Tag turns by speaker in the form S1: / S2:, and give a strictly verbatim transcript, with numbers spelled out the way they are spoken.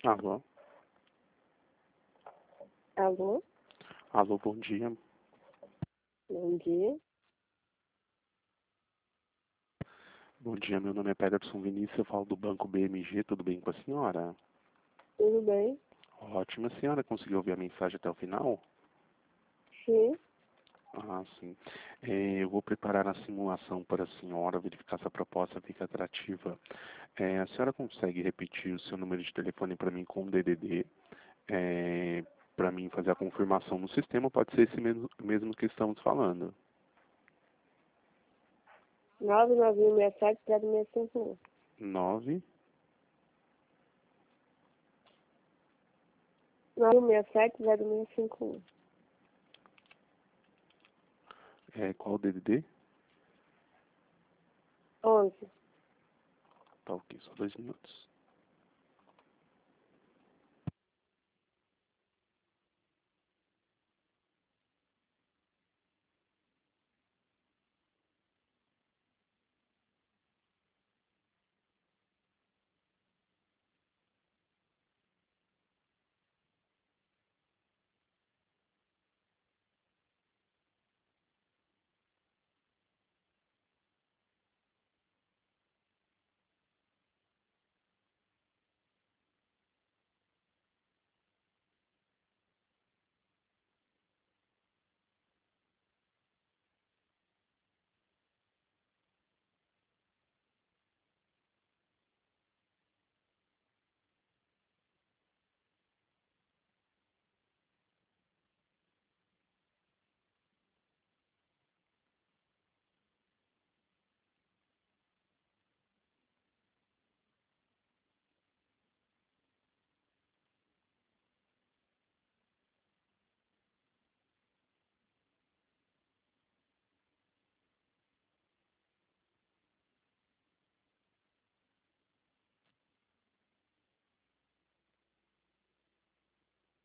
S1: Alô?
S2: Alô?
S1: Alô, bom dia.
S2: Bom dia.
S1: Bom dia, meu nome é Pederson Vinícius, eu falo do Banco B M G, tudo bem com a senhora?
S2: Tudo bem?
S1: Ótimo, a senhora conseguiu ouvir a mensagem até o final?
S2: Sim.
S1: Ah, sim. É, eu vou preparar a simulação para a senhora, verificar se a proposta fica atrativa. É, a senhora consegue repetir o seu número de telefone para mim com o D D D? É, para mim fazer a confirmação no sistema, pode ser esse mesmo, mesmo que estamos falando.
S2: nove nove um seis sete zero seis cinco um.
S1: nove.
S2: nove um seis sete zero seis cinco um.
S1: É, qual o D D D?
S2: onze.
S1: Tá ok, só dois minutos.